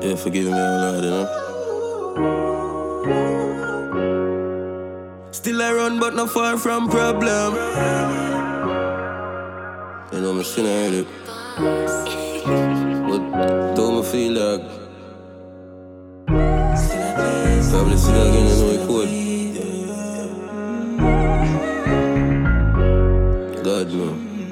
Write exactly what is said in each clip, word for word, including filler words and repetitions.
Yeah, forgive me, oh Lord, you know. Still I run, but not far from problem. You know, I'm still heard it. But don't me feel like probably still again, you know it could. God, no.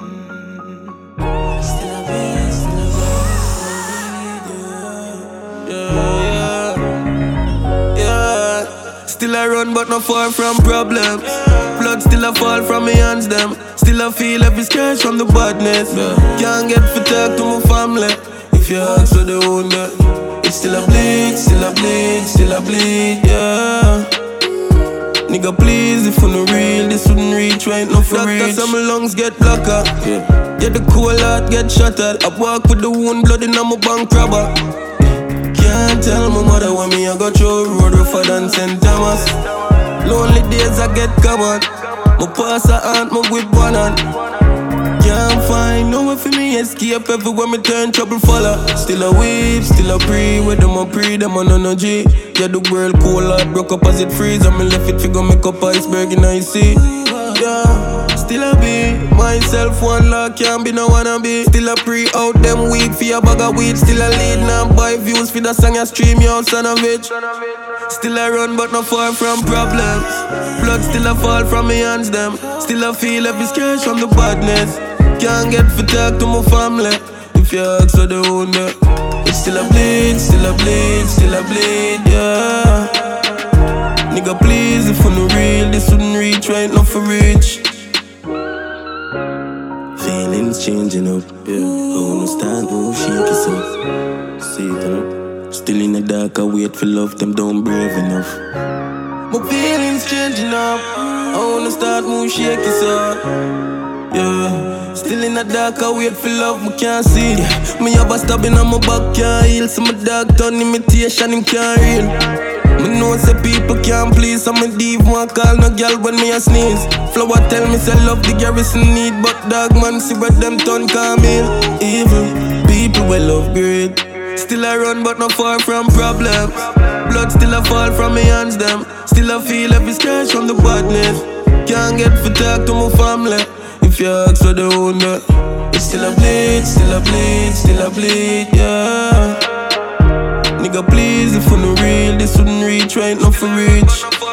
Still I run but not far from problems. Blood still a fall from me hands them. Still I feel every scratch from the badness. Yeah. Can't get for talk to my family. If you ask for the own that, it's still a bleed, still a bleed, still a bleed, yeah. Nigga please, if you no real, this wouldn't reach right now for reach. Doctor, some lungs get blocker, yeah. Get the cool heart get shattered. I walk with the wound blood in my bank robber. Can't tell my mother when me I go through road rougher than Saint Thomas. Lonely days I get covered. My pass a aunt, my whip one hand. Can't find no way for me escape everywhere me turn trouble follow. Still a weep, still a pray. With them a pre, them on no G. Yeah, the world cold heart broke up as it freeze. And me left it figure make up iceberg in the sea. Yeah, still a be myself one lock, can't be no wanna be. Still a pre out them weak for your bag of weed. Still a lead now buy views for the song you stream, yo son of bitch. Still a run but not far from problems. Blood still a fall from me hands them. Still a feel every scratch from the badness. Can't get for talk to my family. If you ask for the own that, it's still a bleed, still a bleed, still a bleed, yeah. Nigga please, if you no real, this wouldn't reach right now for reach. Feelings changing up, yeah. I wanna stand, won't shake yourself. See it, you know? Still in the dark, I wait for love, them don't brave enough. My feelings changing up, I wanna start, won't shake yourself. Yeah. Still in the dark, I wait for love, me can't see it. Yeah. Me have a stabbing on my back, can't heal. So my dog done imitation, him can't real. Me know say people can't please, so me div one call no girl when me a sneeze. Flower tell me say love the garrison need, but dog man see where them turn Camille. Evil people will love great. Still I run but not far from problems. Blood still a fall from me hands them. Still I feel every scratch from the badness. Can't get for talk to my family. If you ask for the own that, it's still a bleed, still a bleed, still a bleed, yeah. Nigga please, if you no real, this wouldn't reach right now for reach.